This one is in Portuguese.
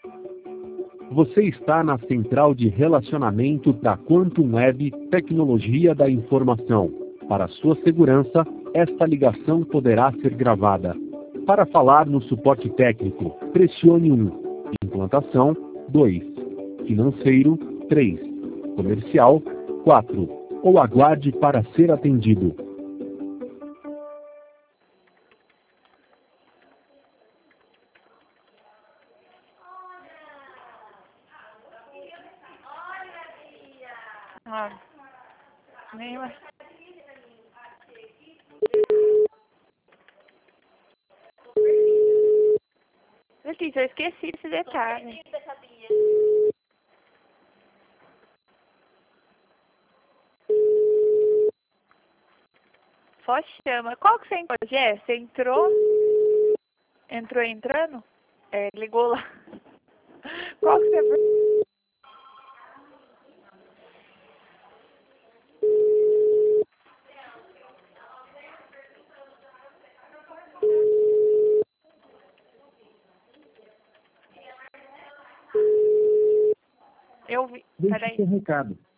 Você está na central de relacionamento da Quantum Web Tecnologia da Informação. Para sua segurança, esta ligação poderá ser gravada. Para falar no suporte técnico, pressione 1. Implantação, 2. Financeiro, 3. Comercial, 4. Ou aguarde para ser atendido. Nenhuma. Letícia, eu esqueci esse detalhe. Só chama. Qual que você entrou, Jé? Você entrou? Entrou entrando? Ligou lá. Qual que você... Eu vi. Deixe Peraí. seu recado.